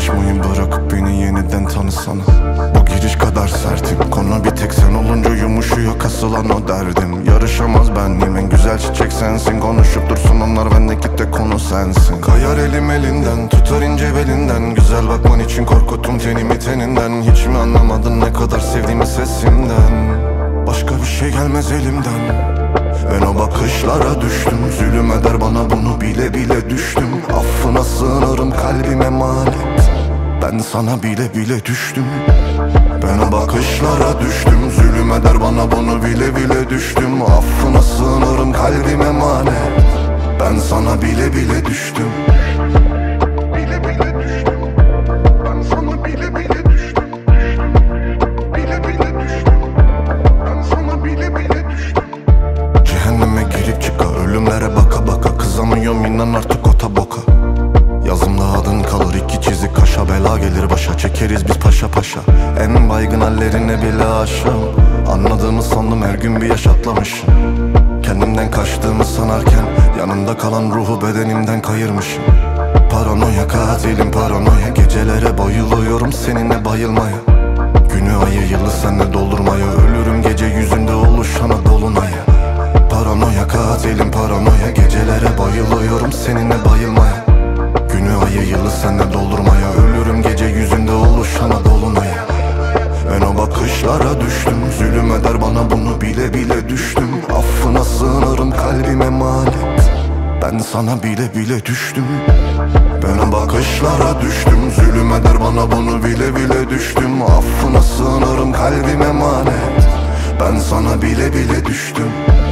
Konuşmayı bırakıp beni yeniden tanısana. Bu giriş kadar sertim, konu bir tek sen olunca yumuşuyor kasılan o derdim. Yarışamaz benliğim, en güzel çiçek sensin. Konuşup dursun onlar, bendeki tek konu sensin. Kayar elim elinden, tutar ince belinden. Güzel bakman için korkuttum tenimi teninden. Hiç mi anlamadın ne kadar sevdiğimi sesimden? Başka bir şey gelmez elimden. Ben o bakışlara düştüm, zulüm eder bana bunu bile bile düştüm. Affına sığınırım kalbime emanet, ben sana bile bile düştüm. Ben o bakışlara düştüm, zulüm eder bana bunu bile bile düştüm. Affına sığınırım kalbime emanet, ben sana bile bile düştüm. Bile bile düştüm, ben sana bile bile düştüm. Bile bile düştüm, ben sana bile bile düştüm. Cehenneme girip çıka, ölümlere baka baka. Kızamıyorum inan artık o taboka. Yazımda adın kalır, iki çizik kaşa. Bela gelir başa, çekeriz biz paşa paşa. En baygın hallerine bile aşığım. Anladığımı sandım, her gün bir yaş atlamışım. Kendimden kaçtığımı sanarken yanımda kalan ruhu bedenimden kayırmışım. Paranoya katilim paranoya, gecelere bayılıyorum seninle bayılmaya. Günü ayı yılı senle doldurmaya, ölürüm gece yüzünde oluşana dolunaya. Paranoya katilim paranoya, gecelere bayılıyorum seninle bayılmaya. Günü ayı yılı senle doldurmaya, ölürüm gece yüzünde oluşana dolunaya. Ben o bakışlara düştüm, zulüm eder bana bunu bile bile düştüm. Affına sığınırım kalbime emanet, ben sana bile bile düştüm. Ben o bakışlara düştüm, zulüm eder bana bunu bile bile düştüm. Affına sığınırım kalbime emanet, ben sana bile bile düştüm.